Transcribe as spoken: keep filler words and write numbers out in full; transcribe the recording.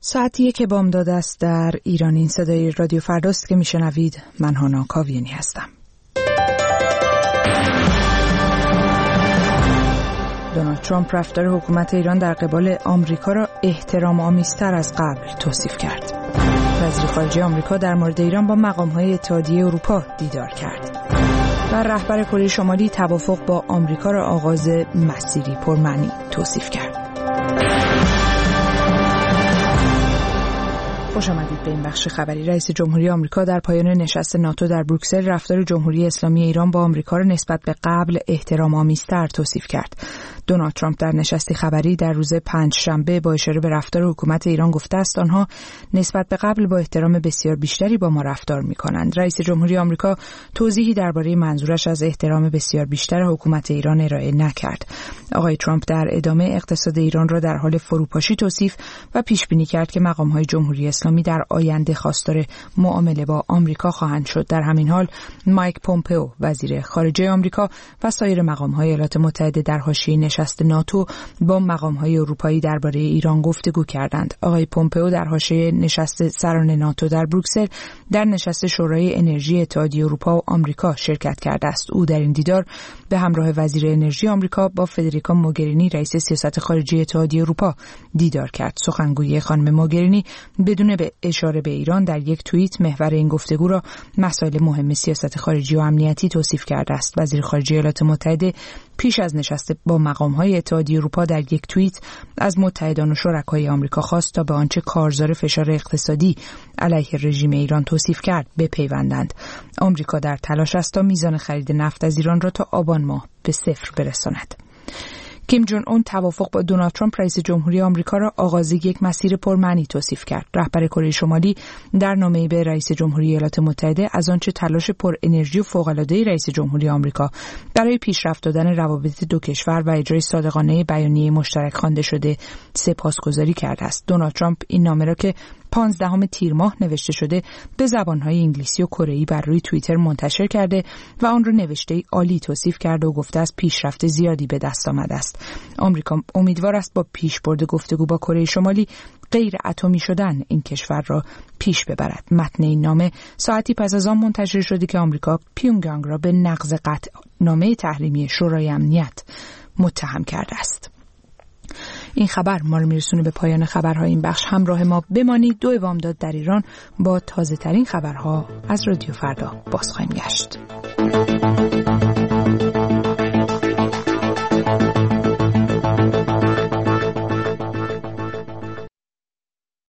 ساعتیه که بامداد است در ایران. این صدای رادیو فرداست که میشنوید. من هانا کاویانی هستم. دونالد ترامپ رفتار حکومت ایران در قبال آمریکا را احترام آمیزتر از قبل توصیف کرد. وزیر خارجه آمریکا در مورد ایران با مقام‌های اتحادیه اروپا دیدار کرد. و رهبر کره شمالی توافق با آمریکا را آغاز مسیری پرمعنی توصیف کرد. خوش آمدید به این بخش خبری. رئیس جمهوری آمریکا در پایان نشست ناتو در بروکسل رفتار جمهوری اسلامی ایران با آمریکا را نسبت به قبل احترام‌آمیزتر توصیف کرد. دونالد ترامپ در نشستی خبری در روز پنجشنبه با اشاره به رفتار حکومت ایران گفته است آنها نسبت به قبل با احترام بسیار بیشتری با ما رفتار می‌کنند. رئیس جمهوری آمریکا توضیحی درباره منظورش از احترام بسیار بیشتر حکومت ایران ارائه نکرد. آقای ترامپ در ادامه اقتصاد ایران را در حال فروپاشی توصیف و پیش بینی کرد که مقام‌های جمهوری اسلامی در آینده خواستار معامله با آمریکا خواهند شد. در همین حال مایک پومپئو وزیر خارجه آمریکا و سایر مقام‌های ایالات متحده در حاشیه نشست ناتو با مقام‌های اروپایی درباره ایران گفتگو کردند. آقای پومپئو در حاشیه نشست سران ناتو در بروکسل در نشست شورای انرژی اتحادیه اروپا و آمریکا شرکت کرده است. او در این دیدار به همراه وزیر انرژی آمریکا با فدریکا موگرینی رئیس سیاست خارجی اتحادیه اروپا دیدار کرد. سخنگوی خانم موگرینی بدون به اشاره به ایران در یک توییت محور این گفتگو را مسائل مهم سیاست خارجی و امنیتی توصیف کرده است. وزیر خارجه ایالات متحده پیش از نشست با مقام‌های اتحادیه اروپا در یک توییت از متحدان و شرکای آمریکا خواست تا به آنچه کارزار فشار اقتصادی علیه رژیم ایران توصیف کرد بپیوندند. آمریکا در تلاش است تا میزان خرید نفت از ایران را تا آبان ماه به صفر برساند. کیم جون اون توافق با دونالد ترامپ رئیس جمهوری آمریکا را آغاز یک مسیر پرمعنی توصیف کرد. رهبر کره شمالی در نامه‌ای به رئیس جمهوری ایالات متحده از آنچه تلاش پر انرژی و فوق‌العاده رئیس جمهوری آمریکا برای پیشرفت دادن روابط دو کشور و اجرای صادقانه بیانیه مشترک خوانده شده سپاسگزاری کرده است. دونالد ترامپ این نامه را که پانزدهم تیر ماه نوشته شده به زبان‌های انگلیسی و کره‌ای بر روی توییتر منتشر کرده و آن را نوشته‌ای عالی توصیف کرده و گفته است پیشرفت زیادی به دست آمده است. آمریکا امیدوار است با پیشبرد گفتگو با کره شمالی غیر اتمی شدن این کشور را پیش ببرد. متن این نامه ساعتی پس از آن منتشر شده که آمریکا پیونگیانگ را به نقض قطعنامه تحریمی شورای امنیت متهم کرده است. این خبر ما رو میرسونه به پایان خبرهای این بخش. همراه ما بمانید. دو بامداد در ایران با تازه ترین خبرها از رادیو فردا باز خواهیم گشت.